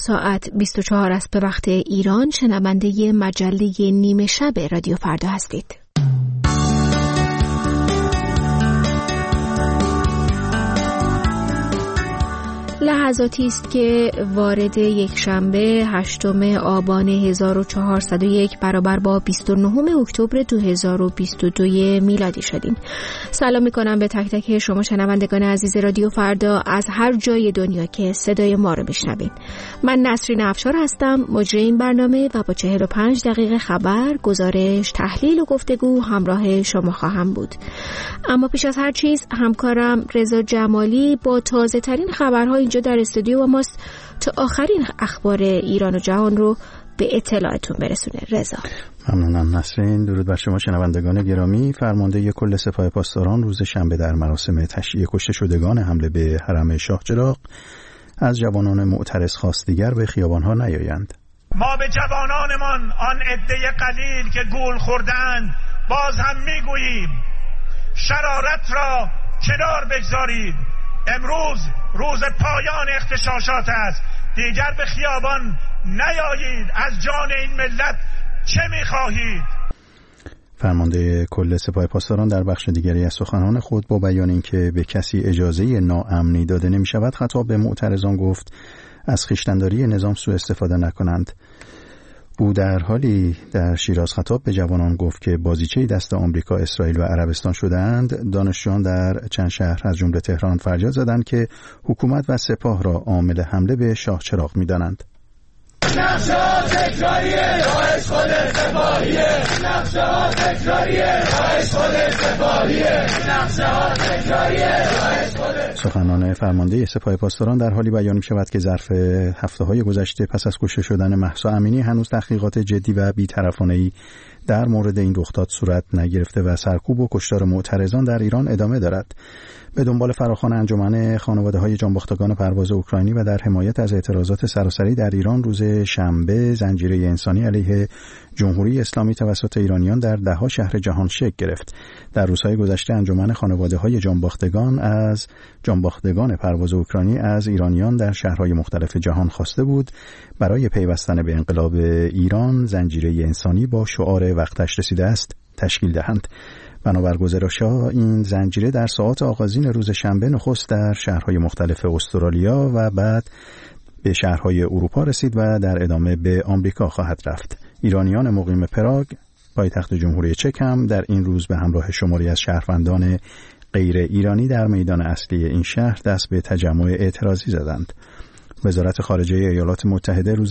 ساعت 24 است به وقت ایران. شنونده مجله نیمه شب رادیو فردا هستید. لحظاتی است که وارد یک شنبه 8 آبان 1401 برابر با 29 اکتبر 2022 میلادی شدیم. سلام میکنم به تک تک شما شنوندگان عزیز رادیو فردا از هر جای دنیا که صدای ما رو بشنوین. من نسرین افشار هستم، مجری این برنامه و با 45 دقیقه خبر، گزارش، تحلیل و گفتگو همراه شما خواهم بود. اما پیش از هر چیز همکارم رضا جمالی با تازه ترین خبرهای اینجا در استودیو و ماست تا آخرین اخبار ایران و جهان رو به اطلاعتون برسونه. رضا. ممنونم نسرین. درود بر شما شنوندگان گرامی. فرمانده کل سپاه پاسداران روز شنبه در مراسم تشییع کشته شدگان حمله به حرم شاه چراغ از جوانان معترض خواست دیگر به خیابان‌ها نیایند. ما به جوانانمان آن عده قلیل که گول خوردند باز هم میگوییم شرارت را کنار بگذارید. امروز روز پایان اغتشاشات است. دیگر به خیابان نیایید. از جان این ملت چه می‌خواهید؟ فرمانده کل سپاه پاسداران در بخش دیگری از سخنان خود با بیان اینکه به کسی اجازه ناامنی داده نمی‌شود خطاب به معترضان گفت از خویشتن‌داری نظام سوء استفاده نکنند. او در حالی در شیراز خطاب به جوانان گفت که بازیچه دست آمریکا، اسرائیل و عربستان شده‌اند. دانشجویان در چند شهر از جمله تهران فریاد زدند که حکومت و سپاه را عامل حمله به شاه چراغ می‌دانند. نقشه‌ها تکراریه، راهش خود سپاهیه. نقشه‌ها تکراریه، راهش خود سپاهیه. نقشه‌ها تکراریه، راهش خود. سخنان فرمانده سپاه پاسداران در حالی بیان می‌شود که ظرف هفته‌های گذشته پس از کشته شدن مهسا امینی هنوز تحقیقات جدی و بی‌طرفانه‌ای در مورد این رخداد صورت نگرفته و سرکوب و کشتار معترضان در ایران ادامه دارد. به دنبال فراخوان انجمن خانواده‌های جانباختگان پرواز اوکراینی و در حمایت از اعتراضات سراسری در ایران روز شنبه زنجیره انسانی علیه جمهوری اسلامی توسط ایرانیان در ده‌ها شهر جهان شکل گرفت. در روزهای گذشته انجمن خانواده‌های جانباختگان پرواز اوکراینی از ایرانیان در شهرهای مختلف جهان خواسته بود برای پیوستن به انقلاب ایران زنجیره انسانی با شعار وقتش رسیده است تشکیل دهند. بنابر گزارش‌ها این زنجیره در ساعات آغازین روز شنبه نخست در شهرهای مختلف استرالیا و بعد به شهرهای اروپا رسید و در ادامه به آمریکا خواهد رفت. ایرانیان مقیم پراگ، پایتخت جمهوری چک هم در این روز به همراه شماری از شهروندان غیر ایرانی در میدان اصلی این شهر دست به تجمع اعتراضی زدند. وزارت خارجه ایالات متحده روز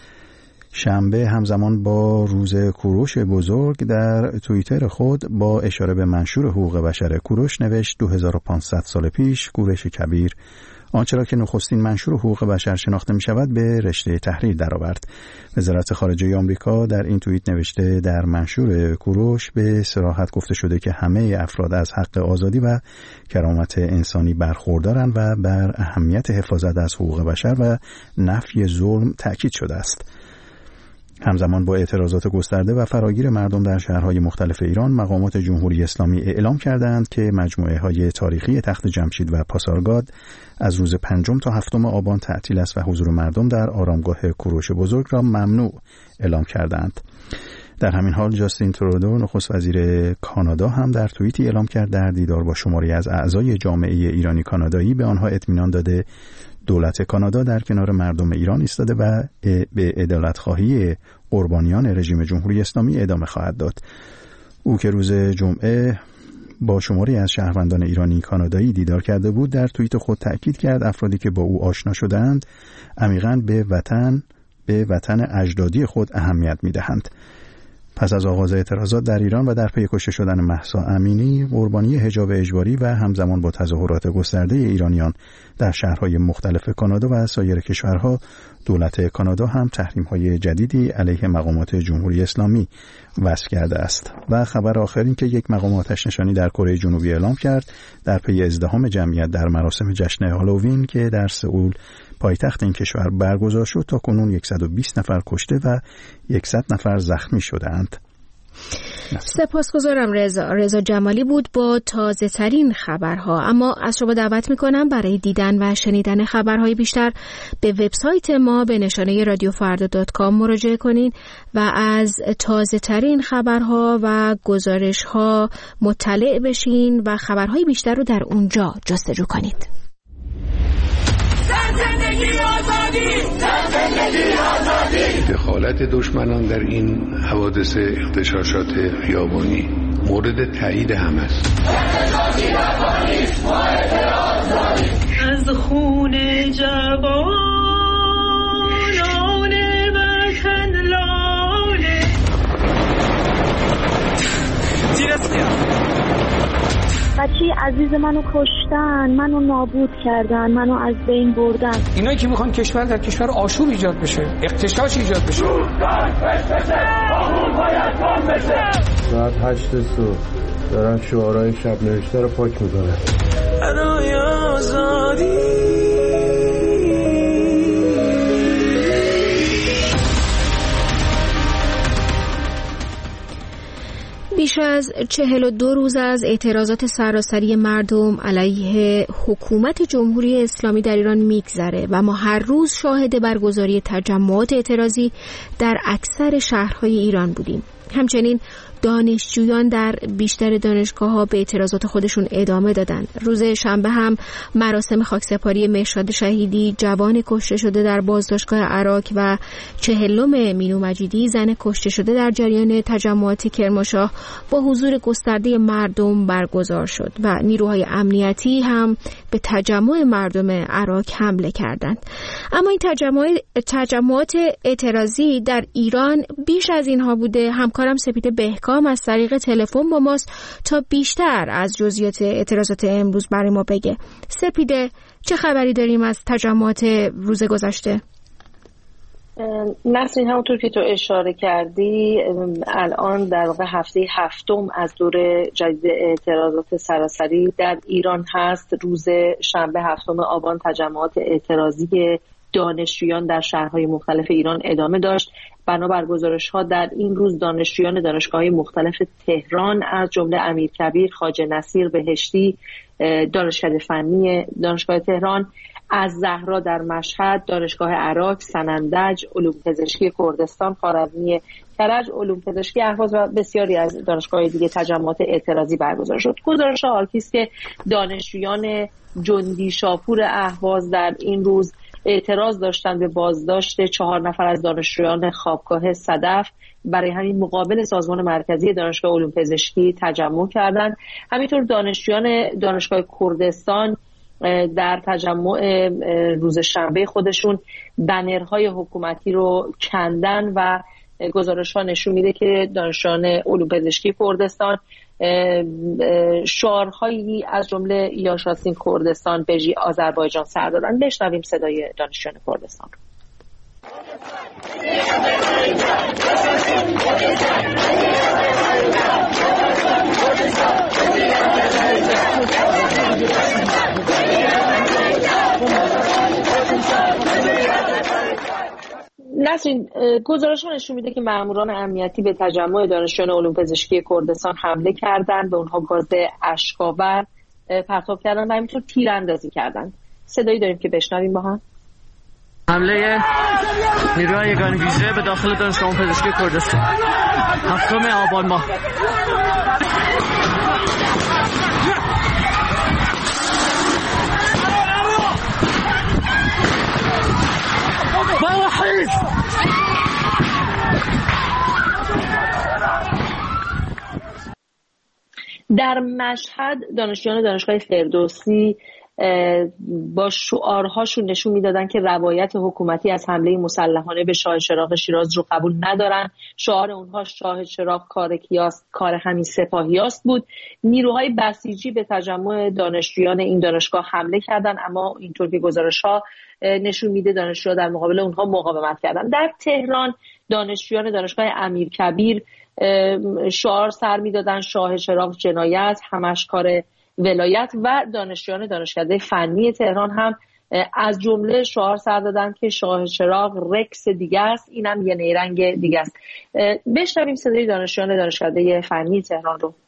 شنبه همزمان با روز کوروش بزرگ در توییتر خود با اشاره به منشور حقوق بشر کوروش نوشت 2500 سال پیش کوروش کبیر آنچه را که نخستین منشور حقوق بشر شناخته می شود به رشته تحریر درآورد. وزارت خارجه آمریکا در این توییت نوشته در منشور کوروش به صراحت گفته شده که همه افراد از حق آزادی و کرامت انسانی برخوردارند و بر اهمیت حفاظت از حقوق بشر و نفی ظلم تأکید شده است. همزمان با اعتراضات گسترده و فراگیر مردم در شهرهای مختلف ایران، مقامات جمهوری اسلامی اعلام کردند که مجموعه‌های تاریخی تخت جمشید و پاسارگاد از روز 5 تا 7 آبان تعطیل است و حضور مردم در آرامگاه کوروش بزرگ را ممنوع اعلام کردند. در همین حال جاستین ترودو نخست وزیر کانادا هم در توییتی اعلام کرد در دیدار با شماری از اعضای جامعه ایرانی کانادایی به آنها اطمینان داده دولت کانادا در کنار مردم ایران ایستاده و به عدالت‌خواهی قربانیان رژیم جمهوری اسلامی ادامه خواهد داد. او که روز جمعه با شماری از شهروندان ایرانی کانادایی دیدار کرده بود در توییت خود تأکید کرد افرادی که با او آشنا شدند عمیقاً به وطن اجدادی خود اهمیت می‌دهند. پس از آغاز اعتراضات در ایران و در پی کشته شدن مهسا امینی، قربانی حجاب اجباری و همزمان با تظاهرات گسترده ایرانیان در شهرهای مختلف کانادا و سایر کشورها، دولت کانادا هم تحریم‌های جدیدی علیه مقامات جمهوری اسلامی وضع کرده است. و خبر آخر این که یک مقام آتش نشانی در کره جنوبی اعلام کرد در پی ازدحام جمعیت در مراسم جشن هالووین که در سئول پایتخت این کشور برگزار شد تا کنون 120 نفر کشته و 100 نفر زخمی شدند. سپاسگزارم رضا جمالی بود با تازه ترین خبرها. اما از شما دعوت میکنم برای دیدن و شنیدن خبرهای بیشتر به وبسایت ما به نشانه radiofarda.com مراجعه کنید و از تازه ترین خبرها و گزارشها مطلع بشین و خبرهای بیشتر رو در اونجا جستجو کنید. دخالت دشمنان در این حوادث اغتشاشات خیابانی مورد تایید همه است. از خون جوانان وطن لاله بچه عزیز منو کشتن، منو نابود کردن، منو از بین بردن. اینایی که میخوان کشور در کشور آشوب ایجاد بشه، اغتشاش ایجاد بشه. ساعت 8 صبح دارن شعارهای شب نوشته رو پاک میکنن. برای آزادی بیش از 42 روز از اعتراضات سراسری مردم علیه حکومت جمهوری اسلامی در ایران میگذره و ما هر روز شاهد برگزاری تجمعات اعتراضی در اکثر شهرهای ایران بودیم. همچنین دانشجویان در بیشتر دانشگاه‌ها به اعتراضات خودشون ادامه دادن. روز شنبه هم مراسم خاکسپاری مهرشاد شهیدی، جوان کشته شده در بازداشتگاه عراق، و 40 مینو مجیدی، زن کشته شده در جریان تجمعات کرمانشاه، با حضور گسترده مردم برگزار شد و نیروهای امنیتی هم به تجمع مردم عراق حمله کردند. اما این تجمعات اعتراضی در ایران بیش از اینها بوده. همکارم سپیده بهکام از طریق تلفن با ماست تا بیشتر از جزئیات اعتراضات امروز برای ما بگه. سپیده، چه خبری داریم از تجمعات روز گذشته؟ نسرین، همونطور که تو اشاره کردی الان در واقع هفته هفتم از دور جدید اعتراضات سراسری در ایران هست. روز شنبه 7 آبان تجمعات اعتراضی دانشجویان در شهرهای مختلف ایران ادامه داشت. بنابر گزارش‌ها در این روز دانشجویان دانشگاه‌های مختلف تهران از جمله امیرکبیر، خواجه نصیر بهشتی، دانشکده فنی دانشگاه تهران، از زهرا در مشهد، دانشگاه عراق، سنندج، علوم پزشکی کردستان، خوارزمی کرج، علوم پزشکی اهواز و بسیاری از دانشگاه‌های دیگه تجمعات اعتراضی برگزار شد. گزارش حاکی است که دانشجویان جندی شاپور اهواز در این روز اعتراض داشتند به بازداشت 4 نفر از دانشجویان خوابگاه صدف. برای همین مقابل سازمان مرکزی دانشگاه علوم پزشکی تجمع کردند. همینطور دانشجویان دانشگاه کردستان در تجمع روز شنبه خودشون بنرهای حکومتی رو کندن و گزارش‌ها نشون میده که دانشجویان علوم پزشکی کردستان شعارهایی از جمله یاشاسین کردستان بژی آذربایجان سر دادن. بشنویم صدای دانشجویان کردستان. نسرین، گزارش‌ها نشون میده که ماموران امنیتی به تجمع دانشجویان علوم پزشکی کردستان حمله کردند، به اونها گاز اشک‌آور پرتاب کردند و همینطور تیراندازی کردند. صدایی داریم که بشنویم با هم. حمله نیروهای یگان ویژه به داخل دانشگاه علوم پزشکی کردستان 7 آبان ماه. در مشهد دانشجویان دانشگاه فردوسی با شعارهاشون نشون میدادن که روایت حکومتی از حمله مسلحانه به شاه چراغ شیراز رو قبول ندارن. شعار اونها شاه چراغ کار کیاست، کار همین سپاهیاست بود. نیروهای بسیجی به تجمع دانشجویان این دانشگاه حمله کردن، اما اینطور که گزارش‌ها نشون میده دانشجوها در مقابل اونها مقاومت کردن. در تهران دانشجویان دانشگاه امیرکبیر شعار سر میدادن شاه چراغ جنایت، همش کار ولایت، و دانشجویان دانشکده فنی تهران هم از جمله شعار سر دادن که شاه چراغ رکس دیگه است، اینم یه نیرنگ دیگه است. بشنویم صدای دانشجویان دانشکده فنی تهران رو.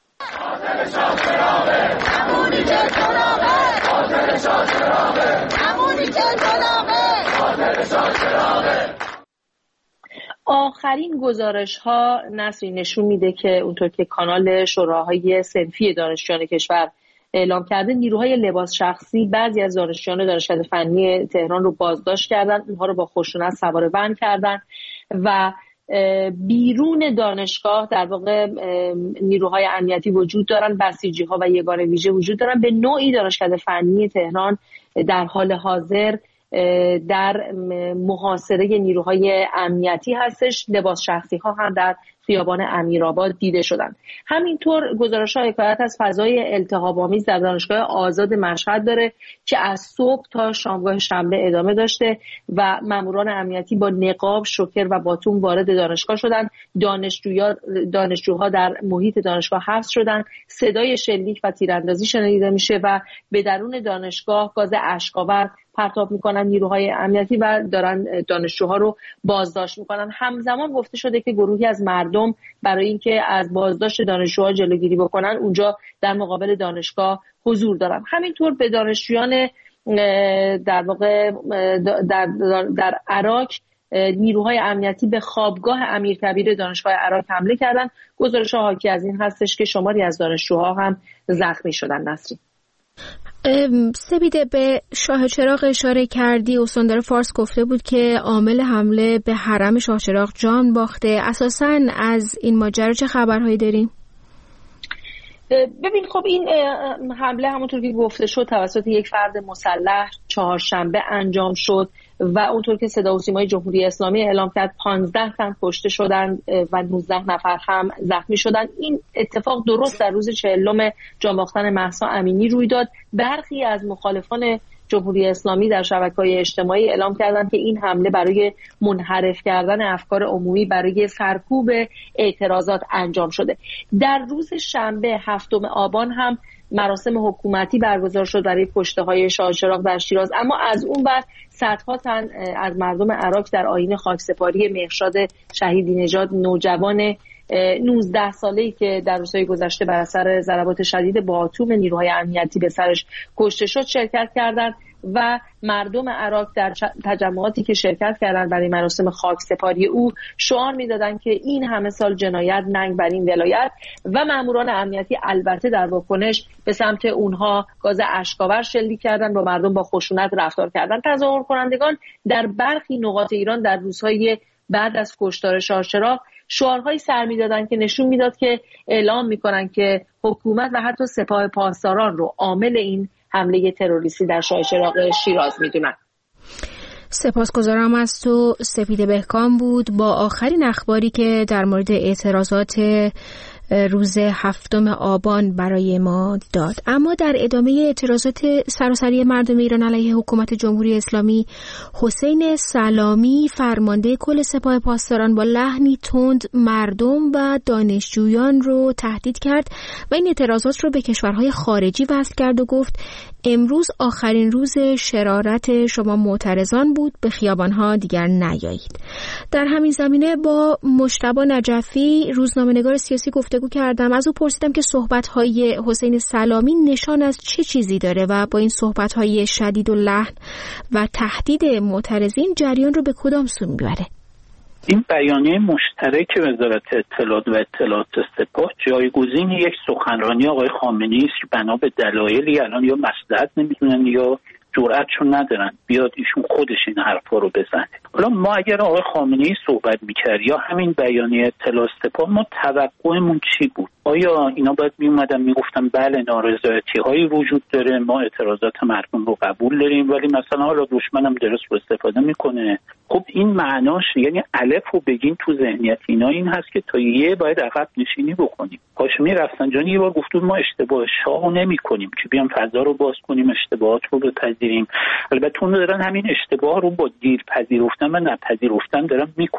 آخرین گزارش ها نصری نشون میده که اونطور که کانال شوراهای صنفی دانشجویان کشور اعلام کرده، نیروهای لباس شخصی بعضی از دانشجویان دانشکده فنی تهران رو بازداشت کردن، اونها رو با خشونت سوار ون کردن و بیرون دانشگاه در واقع نیروهای امنیتی وجود دارن، بسیجی ها و یگان ویژه وجود دارن. به نوعی دانشکده فنی تهران در حال حاضر در محاصره نیروهای امنیتی هستش. لباس شخصی ها هم در خیابان امیرآباد دیده شدن. همینطور گزارش‌ها حکایت از فضای التهاب‌آمیز در دانشگاه آزاد مشهد داره که از صبح تا شامگاه شنبه ادامه داشته و ماموران امنیتی با نقاب، شوکر و باتوم وارد دانشگاه شدن. دانشجوها در محیط دانشگاه حبس شدن. صدای شلیک و تیراندازی شنیده میشه و به درون دانشگاه گاز اشک‌آور پرتاب میکنن نیروهای امنیتی و دارن دانشجوها رو بازداشت میکنن. همزمان گفته شده که گروهی از مردم برای اینکه از بازداشت دانشجوها جلوگیری بکنن اونجا در مقابل دانشگاه حضور دارن. همینطور به دانشجویان در واقع در عراق نیروهای امنیتی به خوابگاه امیرکبیر دانشگاه عراق حمله کردن. گزارش‌ها حاکی از این هستش که شماری از دانشجوها هم زخمی شدن. نصری سپیده، به شاه چراغ اشاره کردی. استاندار فارس گفته بود که عامل حمله به حرم شاه چراغ جان باخته. اساساً از این ماجرا چه خبرهایی داریم؟ ببین خب این حمله همونطور که گفته شد توسط یک فرد مسلح چهارشنبه انجام شد و اونطور که صدا و سیمای جمهوری اسلامی اعلام کرد 15 تن کشته شدن و 19 نفر هم زخمی شدن. این اتفاق درست در روز 40 جان باختن مهسا امینی روی داد. برخی از مخالفان جمهوری اسلامی در شبکه‌های اجتماعی اعلام کردند که این حمله برای منحرف کردن افکار عمومی برای سرکوب اعتراضات انجام شده. در روز شنبه 7 آبان هم مراسم حکومتی برگزار شد برای کشته‌های شاه چراغ در شیراز، اما از اون بعد صدها تن از مردم عراق در آیین خاکسپاری مهرشاد شهیدی نژاد، نوجوان 19 ساله‌ای که در روزهای گذشته بر اثر ضربات شدید باتوم نیروهای امنیتی به سرش کشته شد شرکت کردند و مردم عراق در تجمعاتی که شرکت کردند برای مراسم خاکسپاری او شعار می‌دادند که این همه سال جنایت ننگ بر این ولایت و ماموران امنیتی البته در واکنش به سمت اونها گاز اشک‌آور شلیک کردند، با مردم با خشونت رفتار کردند. تظاهر کنندگان در برخی نقاط ایران در روزهای بعد از کشتار شاه چراغ شعارهایی سر می‌دادند که نشون میداد که اعلام می‌کنند که حکومت و حتی سپاه پاسداران رو عامل این حمله تروریستی در شاه چراغ شیراز میدونن. سپاسگزارم از تو. سپیده بهکام بود با آخرین اخباری که در مورد اعتراضات روز 7 آبان برای ما داد. اما در ادامه اعتراضات سراسری مردم ایران علیه حکومت جمهوری اسلامی، حسین سلامی فرمانده کل سپاه پاسداران با لحنی تند مردم و دانشجویان رو تهدید کرد و این اعتراضات رو به کشورهای خارجی وصل کرد و گفت امروز آخرین روز شرارت شما معترضان بود، به خیابانها دیگر نیایید. در همین زمینه با مجتبی نجفی روزنامه‌نگار سیاسی گفتگو کردم. از او پرسیدم که صحبت‌های حسین سلامی نشان از چه چیزی داره و با این صحبت‌های شدید و لحن و تهدید معترضین جریان رو به کدام سو میبره؟ این بیانیه مشترک وزارت اطلاعات و اطلاعات سپاه جایگزین یک سخنرانی آقای خامنه‌ای است که بنا به دلایلی الان یا مصلحت نمیدونن یا جرأتشون ندارن بیاد ایشون خودش این حرفا رو بزنه. حالا ما اگر آقای خامنه‌ای صحبت می‌کرد یا همین بیانیه اطلاعات سپاه، ما توقعمون چی بود؟ آیا اینا باید میومدن میگفتن بله نارضایتی‌هایی وجود داره، ما اعتراضات مردم رو قبول داریم، ولی مثلا حالا دشمنم درست استفاده میکنه؟ خب این معناش یعنی الف رو بگین تو ذهنیت اینا این هست که تا یه باید عقب نشینی بکنیم. هاشمی رفسنجانی یه بار گفت ما اشتباه شاهو نمی‌کنیم که بیام فضا رو باز کنیم اشتباهات رو بپذیریم. البته اون دارن همین اشتباه رو با دیر پذیرفتن و نپذیرفتن دارن میکنن.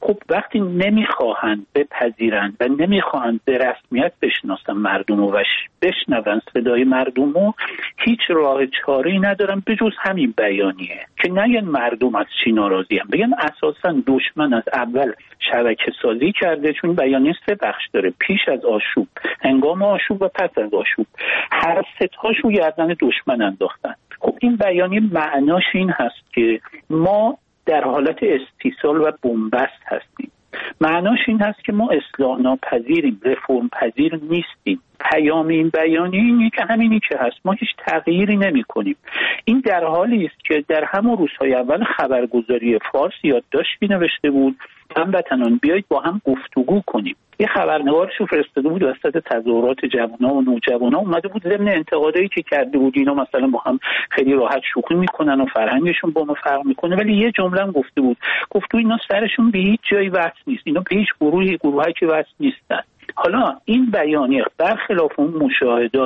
خب وقتی نمیخواهند بپذیرند و نمیخواهند به رسمیت بشناسن مردم و بشنون صدای مردم و هیچ راه چاره‌ای ندارن به جز همین بیانیه که نگن مردم از چی ناراضی‌اند، بگن اساساً دشمن از اول شبکه سازی کرده، چون بیانیه 3 بخش داره: پیش از آشوب، هنگام آشوب و پس از آشوب. هر سه تاش رو گردن دشمن انداختن. خب این بیانیه معناش این هست که ما در حالت استیصال و بنبست هستیم. معناش این هست که ما اصلاح ناپذیریم، رفرم پذیر نیستیم. پیام این بیانیه اینه که همینی که هست، ما هیچ تغییری نمی کنیم. این در حالی است که در همون روزهای اول خبرگزاری فارس یادداشتی نوشته بود: هموطنان بیایید با هم گفتگو کنیم. یه خبرنگارش رو فرستاده بود وسط تظاهرات جوان‌ها و نوجوان‌ها، اومده بود ضمن انتقادایی که کرده بود اینا مثلا با هم خیلی راحت شوخی میکنن و فرهنگشون با ما فرق میکنه، ولی یه جمله هم گفته بود اینا سرشون به هیچ جایی وصل نیست، اینا به هیچ گروهی که وصل نیستن. حالا این بیانیه برخلاف اون مشاهدات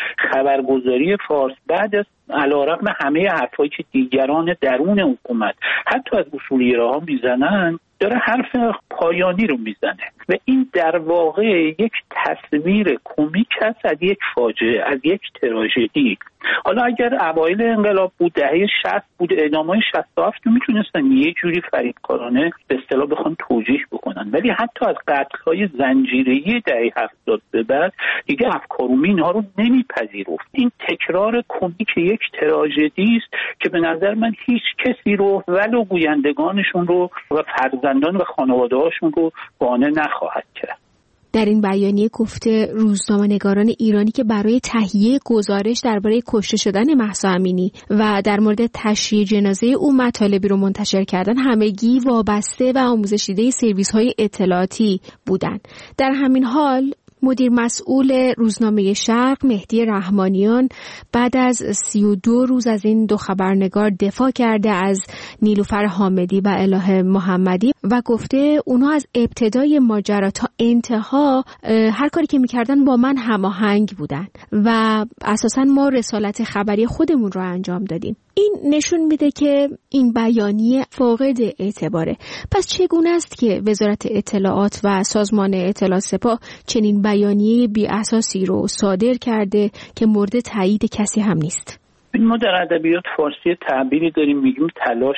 خبرگزاری فارس بعد از علیرغم همه حرفایی که دیگران درون حکومت حتی از اصولگراها میزنن، داره حرف پایانی رو میزنه و این در واقع یک تصویر کمیک است از یک فاجعه، از یک تراژدی. حالا اگر اوایل انقلاب بود، دهه 60 بود، اعدام‌های 67 میتونستن یه جوری فریبکارانه به اصطلاح بخوان توجیه بکنن، ولی حتی از قتل‌های زنجیره‌ای دهه 70 به بعد دیگه افکارومی اینها رو نمیپذیرفت. این تکرار کمیک یک تراژدی است که به نظر من هیچ کسی رو ولو گویندگانشون رو و فرزندان و خانواده‌هاشون رو قانع نخواهد کرد. در این بیانیه گفته روزنامه‌نگاران ایرانی که برای تهیه گزارش درباره کشته شدن مهسا امینی و در مورد تشییع جنازه او مطالبی رو منتشر کردن همگی وابسته و آموزش دیده سرویس‌های اطلاعاتی بودند. در همین حال مدیر مسئول روزنامه شرق مهدی رحمانیان بعد از 32 روز از این 2 خبرنگار دفاع کرده از نیلوفر حامدی و الهه محمدی و گفته اونها از ابتدای ماجرا تا انتها هر کاری که میکردن با من هماهنگ بودن و اساساً ما رسالت خبری خودمون رو انجام دادیم. این نشون میده که این بیانیه فاقد اعتباره. پس چگونه است که وزارت اطلاعات و سازمان اطلاعات سپاه چنین بیانیه بی اساسی رو صادر کرده که مورد تایید کسی هم نیست؟ ما در ادبیات فارسی تعبیری داریم میگیم تلاش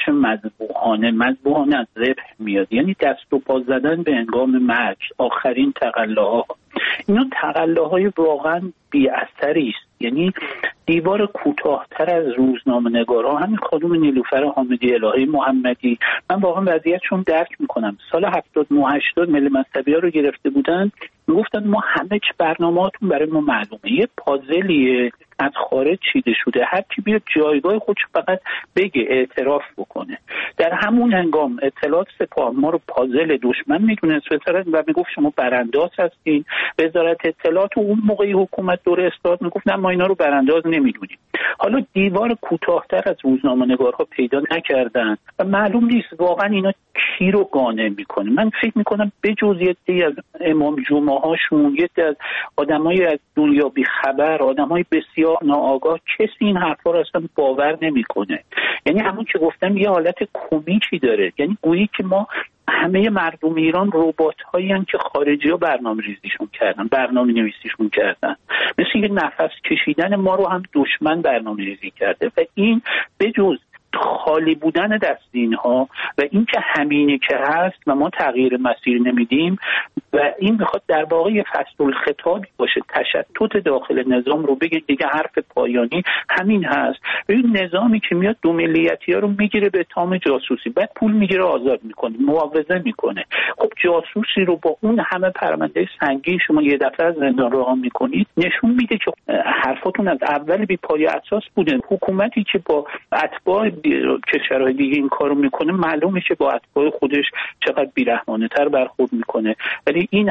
مذبوحانه از ذبح میاد، یعنی دست و پا زدن به هنگام مرگ، آخرین تقلاها. اینا تقلاهای واقعا بی اثری است. یعنی دیوار کوتاه‌تر از روزنامه‌نگارا همین خانم نیلوفر حامدی، الهه محمدی، من واقعا وضعیتشون درک میکنم. سال 79-80 ملی مذهبی‌ها رو گرفته بودن، میگفتن ما همه برنامه‌هاتون برای ما معلومه، یه پازلیه از خارج چیده شده، هر کی بیاد جایگاه خودش فقط بگه، اعتراف بکنه. در همون هنگام اطلاعات سپاه ما رو پازل دشمن میدونست و میگفت شما برانداز هستین. وزارت اطلاعات اون موقعی حکومت دوره اصلاحات میگفت نه ما اینا رو برانداز نمیدونیم. حالا دیوار کوتاه‌تر از روزنامه‌نگارها پیدا نکردن و معلوم نیست واقعا اینا کی رو قانع میکنه. من فکر میکنم بجز یه عده از امام جمعه هاشون، یه عده از آدمای از دنیا بی خبر، آدمای بسیار ناآگاه، کسی این حرفا رو اصلا باور نمیکنه. یعنی همون که گفتم یه حالت کمیکی داره، یعنی گویی که ما همه مردم ایران ربات‌هایی هستند که خارجی‌ها برنامه‌ریزیشون کردن، برنامه‌نویسیشون کردن. مثل اینکه نفس کشیدن ما رو هم دشمن برنامه‌ریزی کرده و این بجز خالی بودن دست اینها و این که همینه که هست و ما تغییر مسیر نمیدیم و این میخواد در واقع یه فصل الخطابی باشه، تشتت داخل نظام رو بگه دیگه حرف پایانی همین هست. این نظامی که میاد دو ملیتی‌ها رو میگیره به اتهام جاسوسی، بعد پول میگیره آزاد میکنه، معاوضه میکنه. خب جاسوسی رو با اون همه پرونده سنگین شما یه دفعه از زندان رها میکنید، نشون میده که حرفاتون از اول بی پایه اساس بوده. حکومتی که با اتباع کشورهای دیگه این کارو میکنه معلومه که با اتباع خودش چقدر بی‌رحمانه‌تر برخورد میکنه، ولی این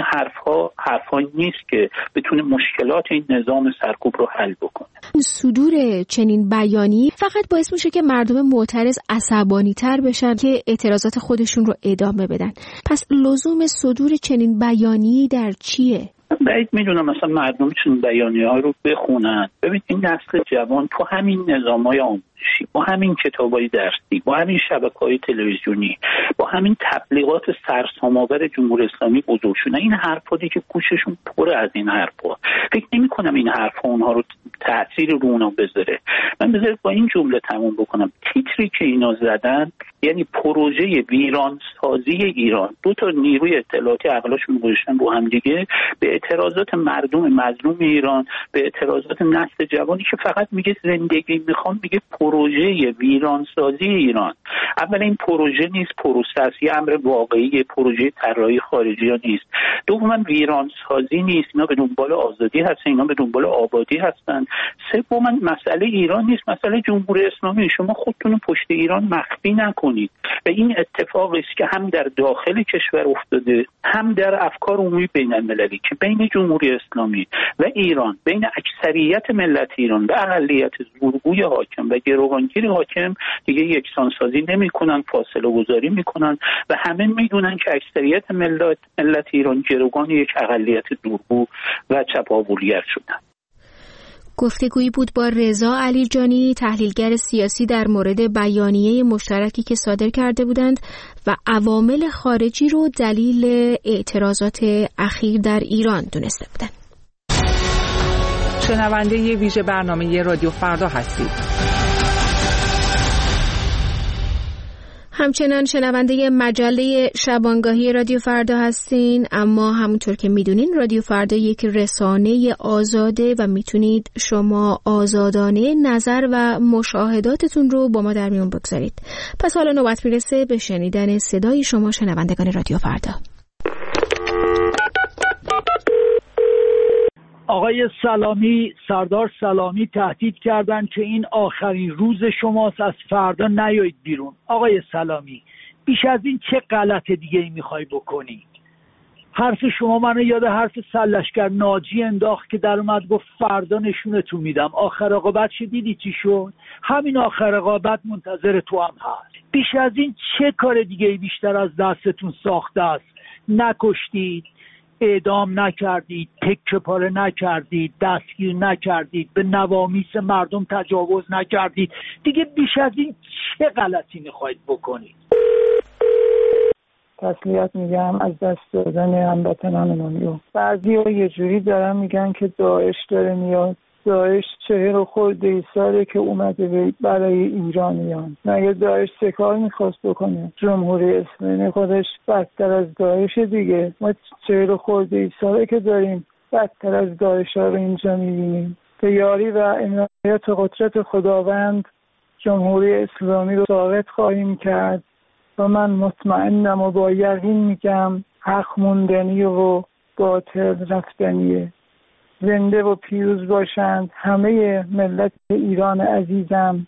حرفا نیست که بتونه مشکلات این نظام سرکوب رو حل بکنه. صدور چنین بیانی فقط باعث میشه که مردم معترض عصبانی‌تر بشن که اعتراضات خودشون رو ادامه بدن. پس لزوم صدور چنین بیانی در چیه؟ بعید میدونم مثلا مردم چون بیانیه‌ها رو بخونن. ببین این نسل جوان تو همین نظام‌های آموزشی آموزشی، با همین کتاب‌های درسی، با همین شبکه‌های تلویزیونی، با همین تبلیغات سرسام‌آور جمهوری اسلامی بزرگ شدن. این حرفا که گوششون پر از این حرفا، فکر نمی‌کنم این حرفا اونها رو تأثیر رو اونا بذاره. من بذارید با این جمله تموم بکنم. تیتری که اینا زدن یعنی پروژه ویرانسازی ایران. دو تا نیروی اطلاعاتی عقلاشون گذاشتن رو هم دیگه به اعتراضات مردم مظلوم ایران، به اعتراضات نسل جوانی که فقط میگه زندگی میخوام، میگه پروژه ویرانسازی ایران. اول این پروژه نیست، پروسه است، یه امر واقعی، پروژه طراحی خارجی ها نیست. دوما ویرانسازی نیست، اینا به دنبال آزادی هستن، اینا به دنبال آبادی هستن. سوما مسئله ایران نیست، مسئله جمهوری اسلامی. شما خودتون رو پشت ایران مخفی نکنید. و این اتفاقی است که هم در داخل کشور افتاده، هم در افکار عمومی بین المللی که بین جمهوری اسلامی و ایران، بین اکثریت ملت ایران و اقلیت زورگوی حاکم و گروگانگیر حاکم دیگه یکسانسازی نمی‌کنن، فاصله گذاری می‌کنن و همه می‌دونن که اکثریت ملت ایران گروگان یک اقلیت زورگو و چپاولگر شدن. گفتگویی بود با رضا علیجانی، تحلیلگر سیاسی، در مورد بیانیه مشترکی که صادر کرده بودند و عوامل خارجی رو دلیل اعتراضات اخیر در ایران دونسته بودند. شنونده ویژه برنامه رادیو فردا هستید. همچنان شنونده مجله شبانگاهی رادیو فردا هستین، اما همونطور که میدونین رادیو فردا یک رسانه آزاده و میتونید شما آزادانه نظر و مشاهداتتون رو با ما در میون بگذارید. پس حالا نوبت میرسه به شنیدن صدای شما شنوندگان رادیو فردا. آقای سلامی، سردار سلامی تهدید کردن که این آخرین روز شماست، از فردا نیایید بیرون. آقای سلامی، بیش از این چه غلط دیگه ای میخوای بکنی؟ حرف شما منو یاد حرف سرلشکر ناجی انداخت که در اومد گفت فردا نشونتون میدم. آخر عاقبت دیدی چی شد؟ همین آخر عاقبت منتظر تو هم هست. بیش از این چه کار دیگه ای بیشتر از دستتون ساخته است؟ نکشتید، اعدام نکردید، تکه پاره نکردید، دستگیر نکردید، به نوامیس مردم تجاوز نکردید. دیگه بیش از این چه غلطی میخواید بکنید؟ تسلیت میگم از دست دادن هموطنانمون. بعضی‌ها یه جوری دارن میگن که داعش داره میاد. داعش 40 خورده ساله که اومده برای ایرانیان. مگه داعش چه کار میخواست بکنه؟ جمهوری اسلامی خودش بدتر از داعش دیگه. ما 40 خورده ساله که داریم بدتر از داعش ها رو اینجا میبینیم. به یاری و عنایت قدرت خداوند جمهوری اسلامی رو ساقط خواهیم کرد و من مطمئنم و با یقین میگم حق موندنی و باطل رفتنیه. زنده و پیروز باشند همه ملت ایران عزیزم.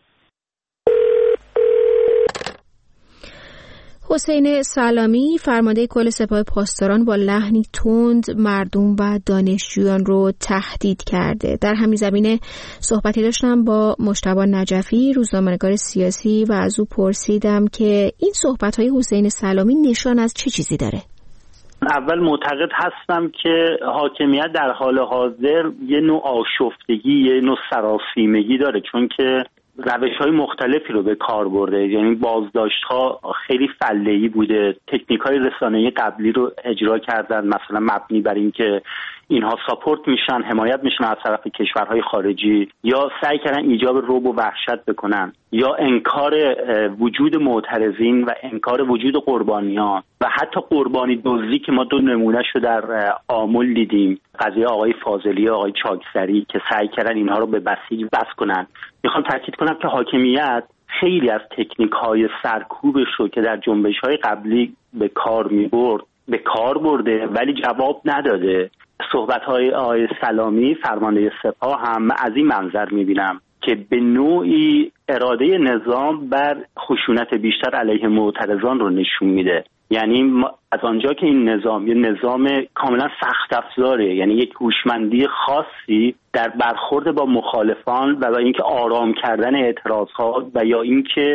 حسین سلامی، فرمانده کل سپاه پاسداران، با لحنی تند مردم و دانشجویان رو تهدید کرده. در همین زمینه صحبتی داشتم با مجتبی نجفی، روزنامه‌نگار سیاسی، و از او پرسیدم که این صحبت‌های حسین سلامی نشان از چه چیزی داره؟ اول معتقد هستم که حاکمیت در حال حاضر یه نوع آشفتگی، یه نوع سراسیمگی داره، چون که روش‌های مختلفی رو به کار برده. یعنی بازداشت‌ها خیلی فله‌ای بوده، تکنیک‌های رسانه‌ای قبلی رو اجرا کردن، مثلا مبنی بر این که اینها ساپورت میشن، حمایت میشن از طرف کشورهای خارجی، یا سعی کردن ایجاب رعب و وحشت بکنن، یا انکار وجود معترضین و انکار وجود قربانیان و حتی قربانی دزدی که ما دو نمونه‌شو در آمل دیدیم، قضیه آقای فاضلی و آقای چاکسری که سعی کردن اینها رو به بسیج بس کنن. میخوام تاکید کنم که حاکمیت خیلی از تکنیک‌های سرکوبش رو که در جنبش‌های قبلی به کار می‌برد به کار برده ولی جواب نداده. صحبت‌های آقای سلامی فرمانده سپاه هم از این منظر می‌بینم که به نوعی اراده نظام بر خشونت بیشتر علیه معترضان رو نشون میده. یعنی از آنجا که این نظام یه نظام کاملا سخت افزاره، یعنی یک هوشمندی خاصی در برخورد با مخالفان و اینکه آرام کردن اعتراضات و یا اینکه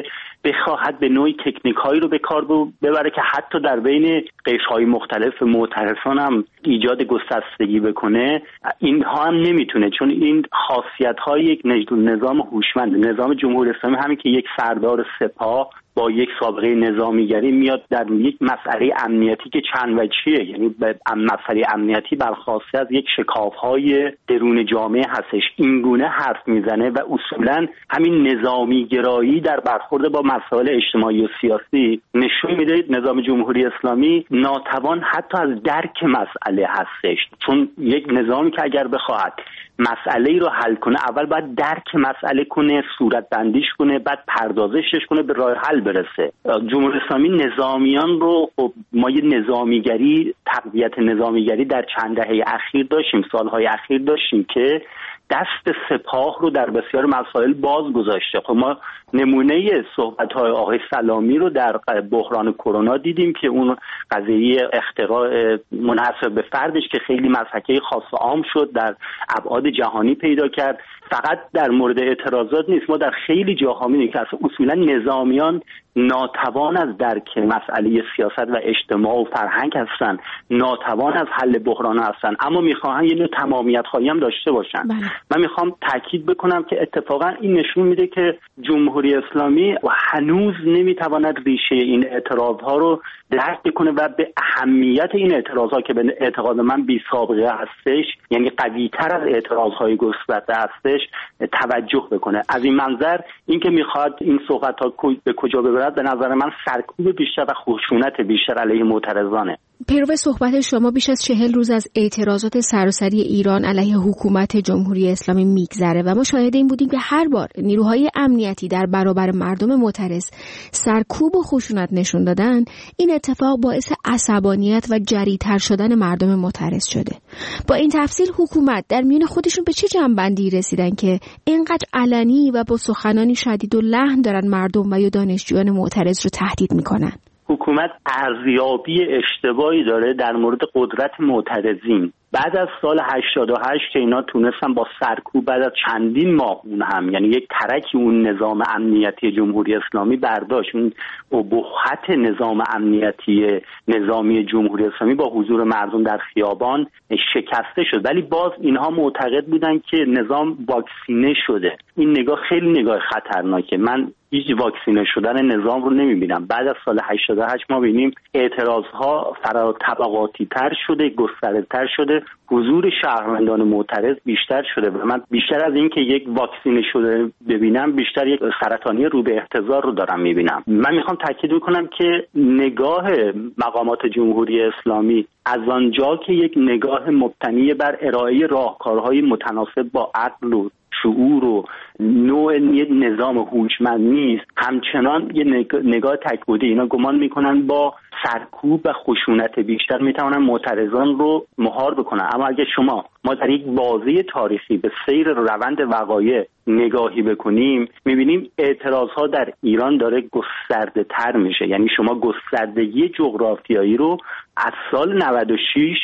بخواهد به نوعی تکنیک‌هایی رو به کار ببره که حتی در بین قشرهای مختلف معترضان هم ایجاد گسستگی بکنه، اینها هم نمیتونه، چون این خاصیت‌های یک نظام هوشمند، نظام جمهوری اسلامی همین که یک سردار سپاه با یک سابقه نظامیگری میاد در یک مسئله امنیتی که چند وجهیه، یعنی به مسئله امنیتی برخواسته از یک شکاف‌های درون جامعه هستش، این گونه حرف میزنه و اصولا همین نظامی گرایی در برخورد با مسائل اجتماعی و سیاسی نشون میده نظام جمهوری اسلامی ناتوان حتی از درک مسئله هستش، چون یک نظامی که اگر بخواهد مسئله رو حل کنه اول باید درک مسئله کنه، صورت بندیش کنه، بعد پردازشش کنه، به راه حل برسه. جمهوری اسلامی نظامیان رو ما یه نظامیگری، تقویت نظامیگری در چند دهه اخیر داشتیم، سالهای اخیر داشتیم که دست سپاه رو در بسیار مسائل باز گذاشته. خب ما نمونه صحبت‌های آقای سلامی رو در بحران کرونا دیدیم که اون قضیه اختراع منحصر به فردش که خیلی مسحکه خاص و عام شد، در ابعاد جهانی پیدا کرد. فقط در مورد اعتراضات نیست، ما در خیلی جاها می‌بینیم که اصولا نظامیان ناتوان از درک مسئله سیاست و اجتماع و فرهنگ هستن، ناتوان از حل بحران هستن، اما میخواهن یه نوع تمامیت خواهی هم داشته باشن. من میخوام تاکید بکنم که اتفاقا این نشون میده که جمهوری اسلامی هنوز نمیتواند ریشه این اعتراضها رو درک کنه و به اهمیت این اعتراضها که به اعتقاد من بی سابقه هستش، یعنی قوی تر از اعتراضهای گسترده هستش، توجه بکنه. از این منظر اینکه میخواد این صحبت‌ها به کجا ببرد به نظر من سرکوب بیشتر و خشونت بیشتر علیه معترضانه. پیرو صحبت شما بیش از 40 روز از اعتراضات سراسری ایران علیه حکومت جمهوری اسلامی میگذره و ما شاهد این بودیم که هر بار نیروهای امنیتی در برابر مردم معترض سرکوب و خشونت نشون دادن، این اتفاق باعث عصبانیت و جری‌تر شدن مردم معترض شده. با این تفصیل حکومت در میان خودشون به چه جنبندی رسیدن که اینقدر علنی و با سخنانی شدید و لحن دارن مردم و یا دانشجویان معترض رو تهدید میکنن؟ حکومت ارزیابی اشتباهی داره در مورد قدرت معترضین. بعد از سال 88 که اینا تونستن با سرکوب بعد از چندین ماه اون هم، یعنی یک ترکی اون نظام امنیتی جمهوری اسلامی برداشت، اون ابهت نظام امنیتی نظامی جمهوری اسلامی با حضور مردم در خیابان شکسته شد، ولی باز اینها معتقد بودن که نظام واکسینه شده. این نگاه خیلی نگاه خطرناکه. من هیچ واکسینه شدن نظام رو نمیبینم. بعد از سال 88 ما ببینیم اعتراضها فراتبقاتی تر شده، گسترده تر شده، حضور شهروندان معترض بیشتر شده و من بیشتر از این که یک واکسینه شده ببینم، بیشتر یک سرطانی رو به احتضار رو دارم میبینم. من میخوام تاکید کنم که نگاه مقامات جمهوری اسلامی از آنجا که یک نگاه مبتنی بر ارائه راهکارهای متناسب با عقل و شعور و نوع نظام هوشمند نیست، همچنان یه نگاه تک‌بعدی. اینا گمان میکنن با سرکوب و خشونت بیشتر میتونن معترضان رو مهار بکنن. اما اگه ما در یک بازی تاریخی به سیر روند وقایع نگاهی بکنیم، میبینیم اعتراضها در ایران داره گسترده تر میشه. یعنی شما گستردگی جغرافیایی رو از سال 96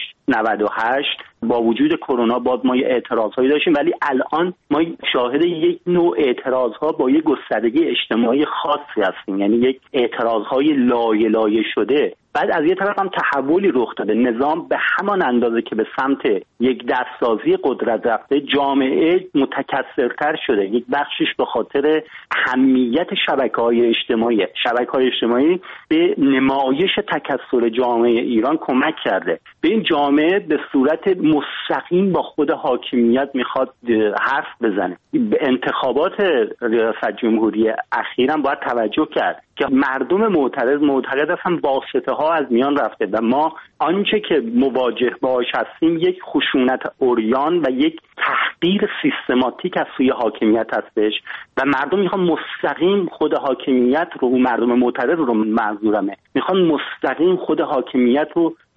98 با وجود کرونا باز ما یه اعتراضهایی داشتیم، ولی الان ما شاهد یک نوع اعتراضها با یک گستردگی اجتماعی خاصی هستیم، یعنی یک اعتراضهای لایه لایه شده. بعد از یه طرف هم تحولی رخ داده، نظام به همان اندازه که به سمت یک دستسازی قدرت رفته، جامعه متکثرتر شده. یک بخشش به خاطر اهمیت شبکه‌های اجتماعی به نمایش تکثر جامعه ایران کمک کرده. به این جامعه به صورت مستقیم با خود حاکمیت میخواد حرف بزنه. به انتخابات ریاست جمهوری اخیراً باید توجه کرد که مردم معتقد هستن واسطه ها از میان رفته و ما آنچه که مواجه باش هستیم یک خشونت عریان و یک تحقیر سیستماتیک از سوی حاکمیت هستش و مردم میخوان مستقیم خود حاکمیت رو، مردم معترض رو منظورمه، میخوان مستقیم خود حاکمیت رو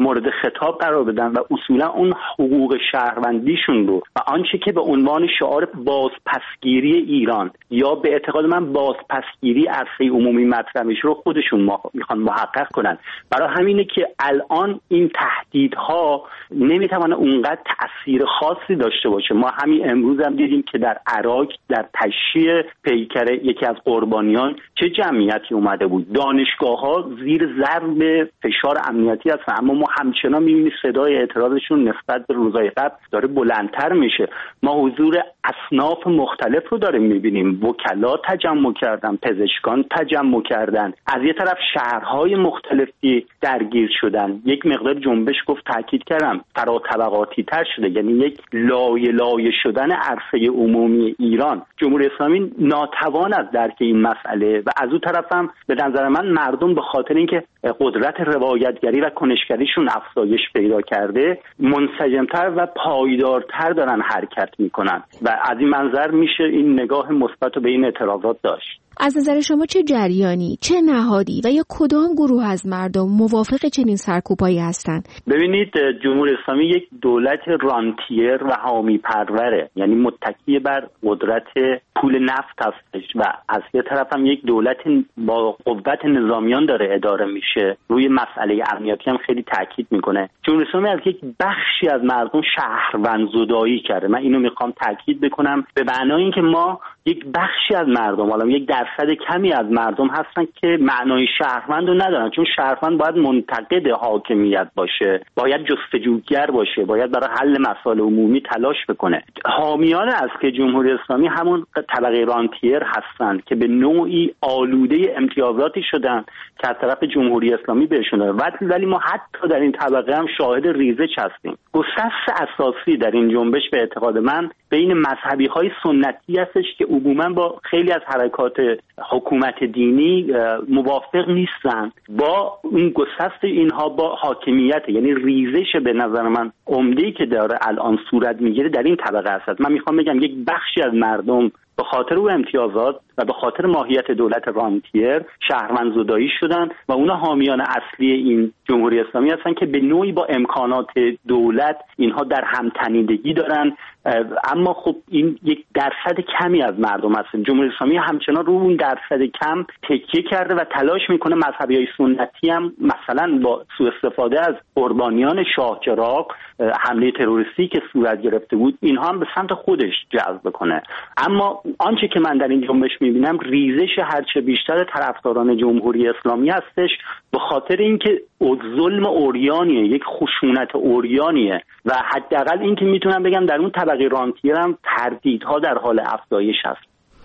مورد خطاب قرار بدن و اصولا اون حقوق شهروندیشون رو و آنچه که به عنوان شعار بازپسگیری ایران یا به اعتقاد من بازپسگیری عرصه عمومی مطرح میشه رو خودشون میخوان محقق کنن. برای همینه که الان این تهدیدها نمیتونه اونقدر تأثیر خاصی داشته باشه. ما همین امروز هم دیدیم که در عراق در تشییع پیکر یکی از قربانیان چه جمعیتی اومده بود. دانشگاه‌ها زیر ضرب فشار امنیتی هستن، اما ما همچنان می‌بینیم صدای اعتراضشون نسبت به روزهای قبل داره بلندتر میشه. ما حضور اصناف مختلف رو داریم می‌بینیم، وکلا تجمع کردن، پزشکان تجمع کردن، از یه طرف شهرهای مختلفی درگیر شدن. یک مقدار جنبش گفت تاکید کردم فراتبقاتی تر شده، یعنی یک لایه لایه شدن عرصه عمومی ایران. جمهوری اسلامی ناتوان است درک این مسئله و از اون طرف هم به نظر من مردم به خاطر اینکه قدرت روایتگری و کنشگریشون افزایش پیدا کرده منسجمتر و پایدارتر دارن حرکت میکنن و از این منظر میشه این نگاه مثبت به این اعتراضات داشت. از نظر شما چه جریانی، چه نهادی و یا کدام گروه از مردم موافق چنین سرکوبایی هستند؟ ببینید، جمهوری اسلامی یک دولت رانتیر و حامی پروره، یعنی متکی بر قدرت پول نفت هستش و از یه طرف هم یک دولت با قوت نظامیان داره اداره میشه. روی مسئله امنیتی هم خیلی تاکید میکنه. جمهوری اسلامی از یک بخشی از مردم شهروندزدایی کرده. من اینو میخوام تاکید بکنم به معنای اینکه ما یک بخشی از مردم، حالا یک درصد کمی از مردم هستن که معنای شهروند رو ندارن، چون شهروند باید منتقد حاکمیت باشه، باید جستجوگر باشه، باید برای حل مسائل عمومی تلاش بکنه. حامیان است که جمهوری اسلامی همون طبقه رانتیر هستند که به نوعی آلوده امتیازاتی شدن که از طرف جمهوری اسلامی بهشون داره. ولی ما حتی در این طبقه هم شاهد ریزش هستیم. گسست اساسی در این جنبش به اعتقاد من بین مذهبی‌های سنتی هستش که عموما با خیلی از حرکات حکومت دینی موافق نیستن، با این گسست اینها با حاکمیت، یعنی ریزش به نظر من عمده‌ای که داره الان صورت میگیره در این طبقه است. من میخوام بگم یک بخشی از مردم به خاطر او امتیازات و به خاطر ماهیت دولت رانتیر شهروندزدایی شدن و اونا حامیان اصلی این جمهوری اسلامی هستن که به نوعی با امکانات دولت اینها در همتنیدگی دارن. اما خب این یک درصد کمی از مردم هستن. جمهوری اسلامی همچنان رو اون درصد کم تکیه کرده و تلاش میکنه مذهبیای سنتی هم مثلا با سوء استفاده از قربانیان شاه چراغ، حمله تروریستی که صورت گرفته بود، اینها هم به سمت خودش جذب کنه. اما آنچه که من در این جنبش میبینم ریزش هرچه بیشتر طرفداران جمهوری اسلامی هستش، به خاطر اینکه ظلم اوریانیه، یک خشونت اوریانیه و حداقل این که میتونم بگم در اون طبقه رانتیر هم تردیدها در حال افزایش هست.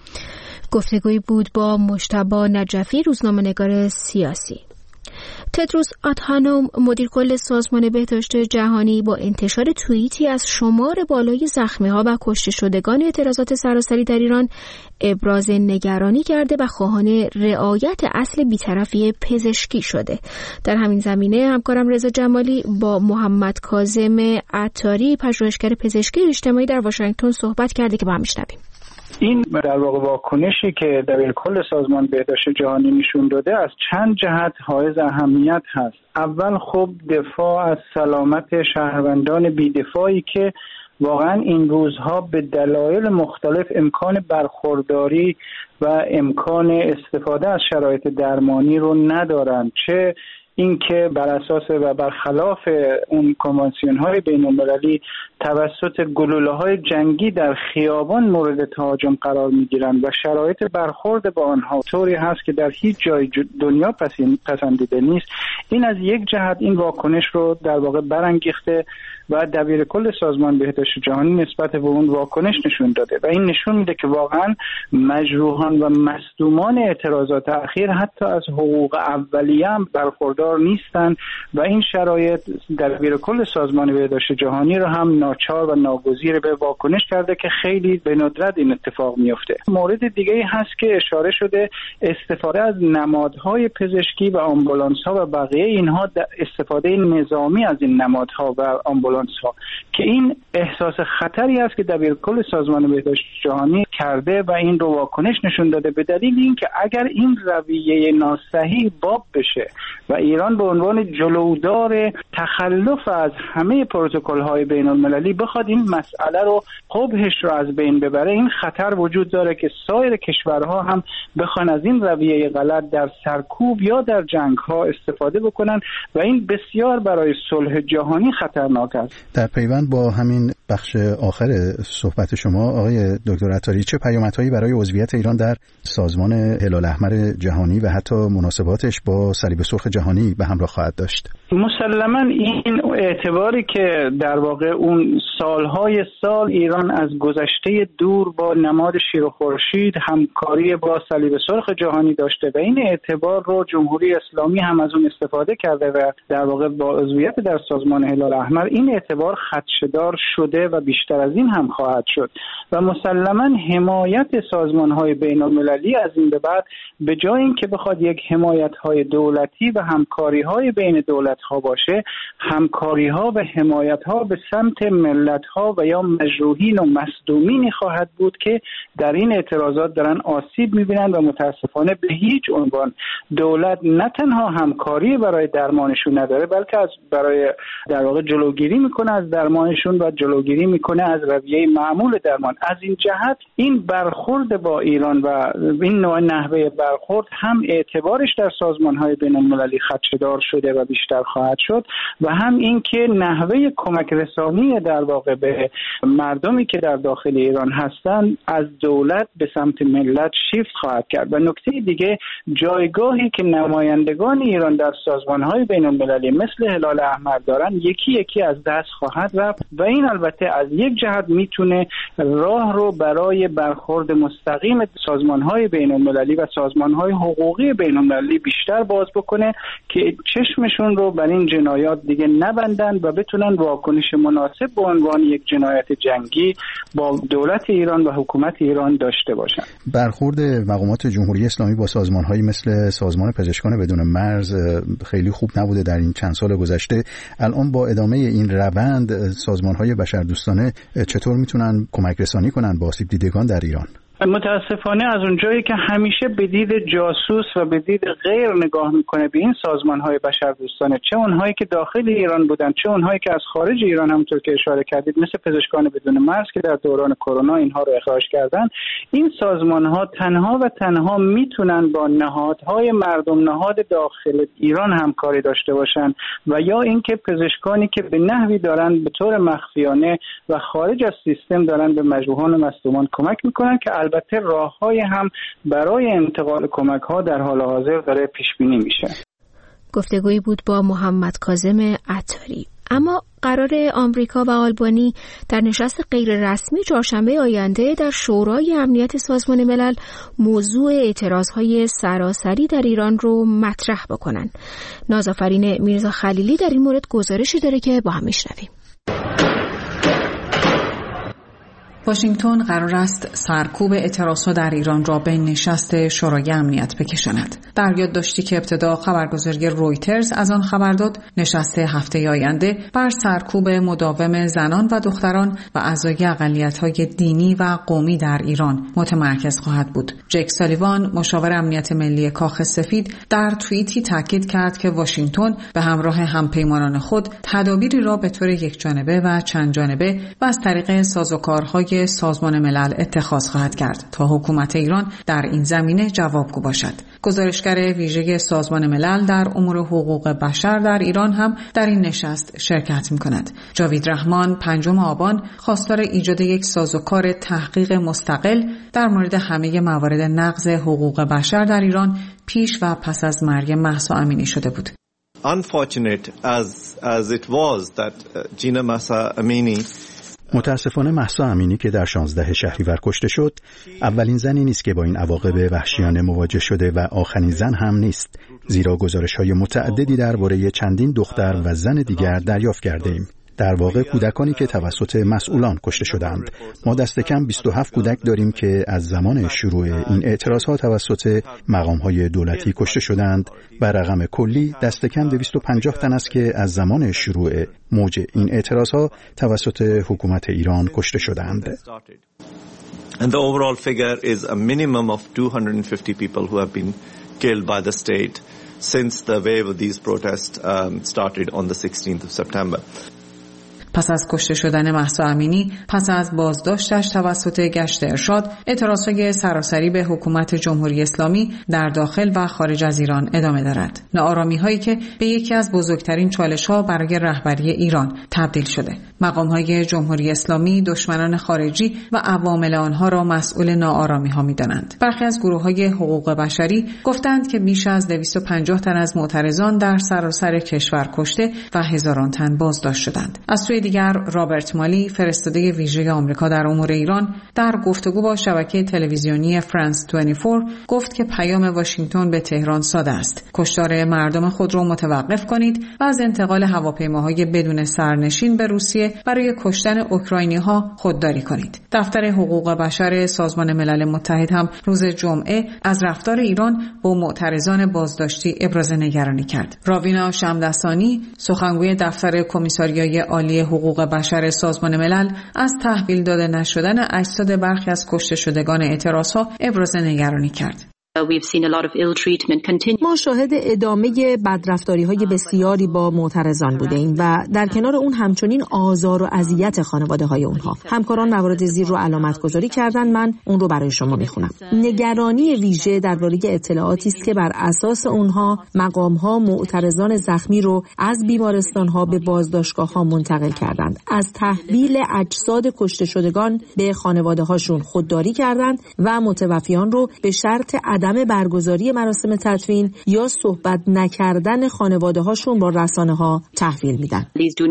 گفتگویی بود با مجتبی نجفی، روزنامه‌نگار سیاسی. تدروس آدهانوم، مدیر کل سازمان بهداشت جهانی، با انتشار توییتی از شمار بالای زخمی‌ها و کشته شدگان اعتراضات سراسری در ایران ابراز نگرانی کرده و خواهان رعایت اصل بی‌طرفی پزشکی شده. در همین زمینه همکارم رضا جمالی با محمد کاظم عطاری، پژوهشگر پزشکی اجتماعی در واشنگتن صحبت کرده که با هم میشنویم. این در واقع واکنشی که دبیرکل سازمان بهداشت جهانی نشون داده از چند جهت حائز اهمیت هست. اول خب دفاع از سلامت شهروندان بی‌دفاعی که واقعا این روزها به دلایل مختلف امکان برخورداری و امکان استفاده از شرایط درمانی رو ندارن، چه اینکه بر اساس و برخلاف اون کنوانسیون‌های بین‌المللی توسط گلوله‌های جنگی در خیابان مورد تهاجم قرار می‌گیرند و شرایط برخورد با آنها طوری هست که در هیچ جای دنیا پسندیده نیست. این از یک جهت این واکنش رو در واقع برانگیخته و دبیرکل سازمان بهداشت جهانی نسبت به اون واکنش نشون داده و این نشون میده که واقعا مجروحان و مصدومان اعتراضات اخیر حتی از حقوق اولیه هم برخوردار نیستن و این شرایط دبیرکل سازمان بهداشت جهانی رو هم ناچار و ناگزیر به واکنش کرده که خیلی به ندرت این اتفاق میفته. مورد دیگه‌ای هست که اشاره شده، استفاده از نمادهای پزشکی و آمبولانس‌ها و بقیه اینها، استفاده نظامی از این نمادها و آمبولانس‌ها که این احساس خطری است که دبیرکل سازمان بهداشت جهانی کرده و این رو واکنش نشون داده، به دلیل اینکه اگر این رویه ناصحیح باب بشه و ایران به عنوان جلودار تخلف از همه پروتکل‌های بین‌المللی بخواد این مسئله رو قبحش رو از بین ببره، این خطر وجود داره که سایر کشورها هم بخوان از این رویه غلط در سرکوب یا در جنگ‌ها استفاده بکنن و این بسیار برای صلح جهانی خطرناک است. در پیوند با همین بخش آخر صحبت شما آقای دکتر عطاری، چه پیامدهایی برای عضویت ایران در سازمان هلال احمر جهانی و حتی مناسباتش با صلیب سرخ جهانی به همراه خواهد داشت؟ مسلماً این اعتباری که در واقع اون سالهای سال ایران از گذشته دور با نماد شیر و خورشید همکاری با صلیب سرخ جهانی داشته و این اعتبار رو جمهوری اسلامی هم از اون استفاده کرده و در واقع با عضویت در سازمان هلال احمر این اعتبار خدشه‌دار شده و بیشتر از این هم خواهد شد و مسلماً حمایت سازمان‌های بین‌المللی از این به بعد به جای اینکه بخواد یک حمایت‌های دولتی و همکاری‌های بین دولت‌ها باشه، همکاری‌ها و حمایت‌ها به سمت ملت‌ها و یا مجروحین و مصدومینی خواهد بود که در این اعتراضات دارن آسیب می‌بینند و متاسفانه به هیچ عنوان دولت نه تنها همکاری برای درمانشون نداره بلکه از برای در واقع جلوگیری میکنه از درمانشون و جلوگیری میکنه از رویه معمول درمان. از این جهت این برخورد با ایران و این نوع نحوه برخورد هم اعتبارش در سازمان‌های بین‌المللی خدشه‌دار شده و بیشتر خواهد شد و هم این که نحوه کمک رسانی در واقع به مردمی که در داخل ایران هستند از دولت به سمت ملت شیفت خواهد کرد. و نکته دیگه، جایگاهی که نمایندگان ایران در سازمان‌های بین‌المللی مثل هلال احمر دارن یکی یکی از دست خواهد رفت و این البته از یک جهت میتونه راه رو برای برخورد مستقیم سازمان‌های بین‌المللی و سازمان‌های حقوقی بین‌المللی بیشتر باز بکنه که چشمشون رو بر این جنایات دیگه نبندن و بتونن واکنش مناسب به عنوان یک جنایت جنگی با دولت ایران و حکومت ایران داشته باشن. برخورد مقامات جمهوری اسلامی با سازمان‌هایی مثل سازمان پزشکان بدون مرز خیلی خوب نبوده در این چند سال گذشته. الان با ادامه این روند سازمان‌های بشردوستانه چطور میتونن کمک رسانی کنن با آسیب دیدگان در ایران؟ متاسفانه از اونجایی که همیشه به دید جاسوس و به دید غیر نگاه میکنه به این سازمان‌های بشردوستانه، چه اونهایی که داخل ایران بودن چه اونهایی که از خارج ایران، همونطور که اشاره کردید مثل پزشکان بدون مرز که در دوران کرونا اینها رو اخراج کردن، این سازمان‌ها تنها و تنها میتونن با نهادهای مردم نهاد داخل ایران همکاری داشته باشن و یا اینکه پزشکانی که به نحوی دارن به طور مخفیانه و خارج از سیستم دارن به مجروحان و مصدومان کمک میکنن که البته راه‌های هم برای انتقال کمک‌ها در حال حاضر داره پیش بینی میشه. گفتگویی بود با محمد کاظم عطاری. اما قرار آمریکا و آلبانی در نشست غیر رسمی چهارشنبه آینده در شورای امنیت سازمان ملل موضوع اعتراضهای سراسری در ایران رو مطرح بکنن. نازآفرین میرزا خلیلی در این مورد گزارشی داره که با هم میشنویم. واشنگتن قرار است سرکوب اعتراضها در ایران را به نشست شورای امنیت بکشاند. در یادداشتی که ابتدا خبرگزاری رویترز از آن خبر داد، نشست هفته آینده بر سرکوب مداوم زنان و دختران و اعضای اقلیت‌های دینی و قومی در ایران متمرکز خواهد بود. جک سالیوان، مشاور امنیت ملی کاخ سفید، در توییتی تاکید کرد که واشنگتن به همراه همپیمانان خود تدابیری را به طور یکجانبه و چند جانبه و از طریق سازوکارهای سازمان ملل اتخاذ خواهد کرد تا حکومت ایران در این زمینه جوابگو باشد. گزارشگر ویژه سازمان ملل در امور حقوق بشر در ایران هم در این نشست شرکت می‌کند. جاوید رحمان 5 آبان خواستار ایجاد یک سازوکار تحقیق مستقل در مورد همه موارد نقض حقوق بشر در ایران پیش و پس از مرگ مهسا امینی شده بود. Unfortunate as it was that Gina Mahsa Amini متاسفانه مهسا امینی که در 16 شهریور کشته شد اولین زنی نیست که با این عواقب وحشیانه مواجه شده و آخرین زن هم نیست، زیرا گزارش‌های متعددی درباره چندین دختر و زن دیگر دریافت کرده‌ایم. در واقع کودکانی که توسط مسئولان کشته شدند. ما دست کم 27 کودک داریم که از زمان شروع این اعتراضها توسط مقام‌های دولتی کشته شدند و رقم کلی دست کم 250 تن است که از زمان شروع موج این اعتراضها توسط حکومت ایران کشته شدند. And the overall figure is a minimum of 250 people who have been killed by the state since the wave of these protests started on the 16th of September. پس از کشته شدن مهسا امینی، پس از بازداشتش توسط گشت ارشاد، اعتراضهای سراسری به حکومت جمهوری اسلامی در داخل و خارج از ایران ادامه دارد. ناآرامی‌هایی که به یکی از بزرگترین چالش‌ها برای رهبری ایران تبدیل شده. مقام‌های جمهوری اسلامی دشمنان خارجی و عوامل آنها را مسئول ناآرامی‌ها می‌دانند. برخی از گروه‌های حقوق بشری گفتند که بیش از 250 تن از معترضان در سراسر کشور کشته و هزاران تن بازداشت شدند. از سوی دیگر رابرت مالی، فرستاده ویژه آمریکا در امور ایران، در گفتگو با شبکه تلویزیونی فرانس 24 گفت که پیام واشنگتن به تهران ساده است: کشتار مردم خود را متوقف کنید و از انتقال هواپیماهای بدون سرنشین به روسیه برای کشتن اوکراینی‌ها خودداری کنید. دفتر حقوق بشر سازمان ملل متحد هم روز جمعه از رفتار ایران با معترضان بازداشتی ابراز نگرانی کرد. راوینا شمدستانی، سخنگوی دفتر کمیساریای عالی حقوق بشر سازمان ملل، از تحویل داده نشدن اجساد برخی از کشته شدگان اعتراضها ابراز نگرانی کرد. ما شاهد ادامه بدرفتاری‌های بسیاری با معترضان بودیم و در کنار اون همچنین آزار و اذیت خانواده‌های اونها. همکاران موارد زیر رو علامت گذاری کردن، من اون رو برای شما میخونم. نگرانی ویژه درباره اطلاعاتی است که بر اساس اونها مقام‌ها معترضان زخمی رو از بیمارستان‌ها به بازداشتگاه‌ها منتقل کردند. از تحویل اجساد کشته شدگان به خانواده‌هاشون خودداری کردند و متوفیان رو به شرط عدم برگزاری مراسم تدفین یا صحبت نکردن خانواده‌هاشون با رسانه‌ها تحویل میدن.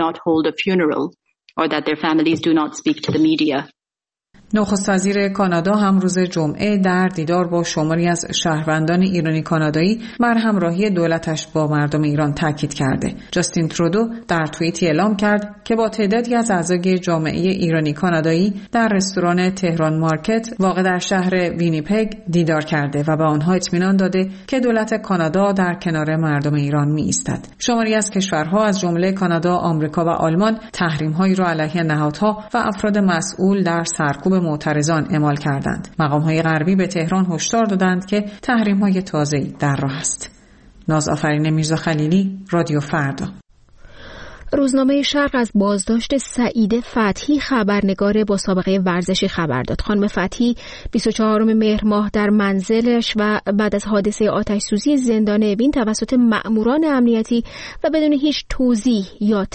نخست وزیر کانادا هم روز جمعه در دیدار با شماری از شهروندان ایرانی کانادایی بر همراهی دولتش با مردم ایران تاکید کرده. جاستین ترودو در توییتی اعلام کرد که با تعدادی از اعضای جامعه ایرانی کانادایی در رستوران تهران مارکت واقع در شهر وینیپگ دیدار کرده و به آنها اطمینان داده که دولت کانادا در کنار مردم ایران می ایستد. شماری از کشورها از جمله کانادا، آمریکا و آلمان تحریم‌هایی را علیه نهادها و افراد مسئول در سرکوب معترضان اعمال کردند. مقام‌های غربی به تهران هشدار دادند که تحریم‌های تازه‌ای در راه است. نازآفرین میرزا خلیلی، رادیو فردا. روزنامه شرق از بازداشت سعیده فتحی، خبرنگار با سابقه ورزشی، خبر داد. خانم فتحی 24 مهر ماه در منزلش و بعد از حادثه آتش‌سوزی زندان اوین توسط مأموران امنیتی و بدون هیچ توضیح یا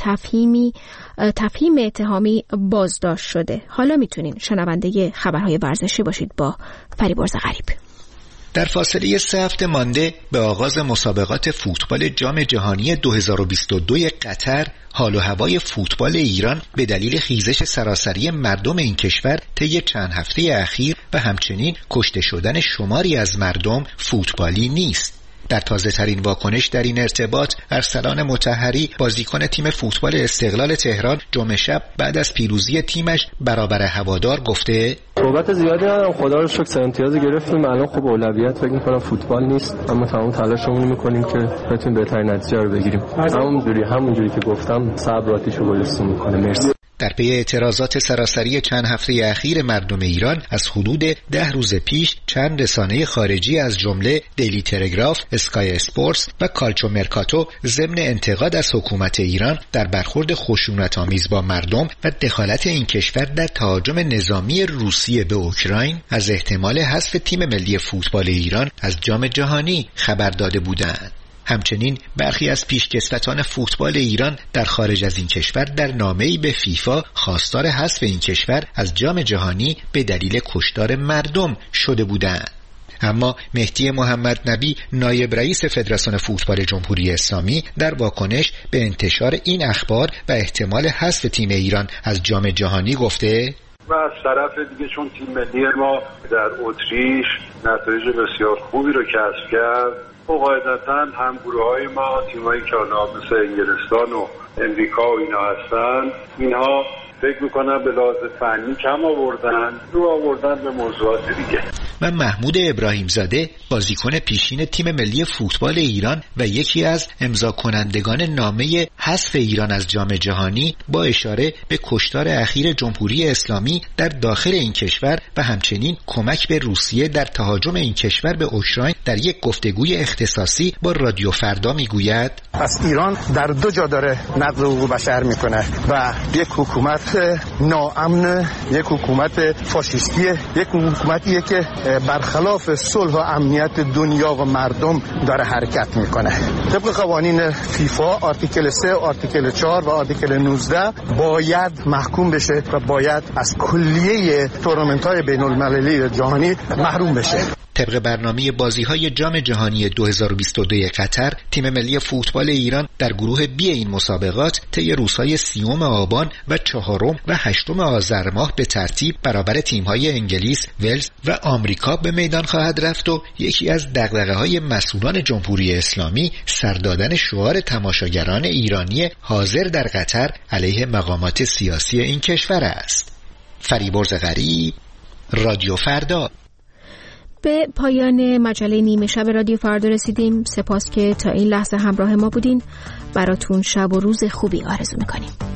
تفهیم اتهامی بازداشت شده. حالا میتونین شنونده خبرهای ورزشی باشید با فریبرز غریب. در فاصله 3 هفته مانده به آغاز مسابقات فوتبال جام جهانی 2022 قطر، حال و هوای فوتبال ایران به دلیل خیزش سراسری مردم این کشور طی چند هفته اخیر و همچنین کشته شدن شماری از مردم فوتبالی نیست. در تازه ترین واکنش در این ارتباط، ارسلان مطهری، بازیکن تیم فوتبال استقلال تهران، جمعه شب بعد از پیروزی تیمش برابر هوادار گفته: صحبت زیادی ندارم، خدا رو شکر 3 امتیاز گرفتیم. الان خب اولویت فکر می‌کنم فوتبال نیست، اما تمام تلاشمون می‌کنیم که بتونیم بهترین نتیجه رو بگیریم. همونجوری که گفتم صبر آتیشو گلستون می‌کنه. مرسی. در پی اعتراضات سراسری چند هفته اخیر مردم ایران، از حدود 10 روز پیش چند رسانه خارجی از جمله دیلی تلگراف، اسکای اسپورتس و کالچو مرکاتو ضمن انتقاد از حکومت ایران در برخورد خشونت‌آمیز با مردم و دخالت این کشور در تهاجم نظامی روسیه به اوکراین از احتمال حذف تیم ملی فوتبال ایران از جام جهانی خبر داده بودند. همچنین برخی از پیشکسوتان فوتبال ایران در خارج از این کشور در نامه‌ای به فیفا خواستار حذف این کشور از جام جهانی به دلیل کشتار مردم شده بودند. اما مهدی محمد نبی، نایب رئیس فدراسیون فوتبال جمهوری اسلامی، در واکنش به انتشار این اخبار و احتمال حذف تیم ایران از جام جهانی گفته: و از طرف دیگه چون تیم ملی ما در اتریش نتایج بسیار خوبی رو کسب کرد، و قاعدتاً هم گروه‌های ما، تیمایی که مثل انگلستان و امریکا و اینا هستن، اینها فکر میکنن به لحاظ فنی کم آوردن به موضوعات دیگه. و محمود ابراهیمزاده بازیکن پیشین تیم ملی فوتبال ایران و یکی از امضا کنندگان نامه حذف ایران از جام جهانی با اشاره به کشتار اخیر جمهوری اسلامی در داخل این کشور و همچنین کمک به روسیه در تهاجم این کشور به اوکراین در یک گفتگوی اختصاصی با رادیو فردا میگوید: پس ایران در دو جا داره نقض حقوق بشر میکنه و یک حکومت ناامن، یک حکومت فاشیستی، یک حکومتیه که برخلاف صلح و امنیت دنیا و مردم داره حرکت میکنه. طبق قوانین فیفا آرتیکل 3، آرتیکل 4 و آرتیکل 19 باید محکوم بشه و باید از کلیه تورنمنت‌های بین‌المللی جهانی محروم بشه. طبق برنامه بازی‌های جام جهانی 2022 قطر، تیم ملی فوتبال ایران در گروه بی این مسابقات طی روزهای 30 آبان و 4 و 8 آذر ماه به ترتیب برابر تیم‌های انگلیس، ولز و آمریکا به میدان خواهد رفت و یکی از دغدغه‌های مسئولان جمهوری اسلامی سر دادن شعار تماشاگران ایرانی حاضر در قطر علیه مقامات سیاسی این کشور است. فریبرز غریب، رادیو فردا. به پایان مجله نیمه شب رادیو فردا رسیدیم. سپاس که تا این لحظه همراه ما بودین. براتون شب و روز خوبی آرزو میکنیم.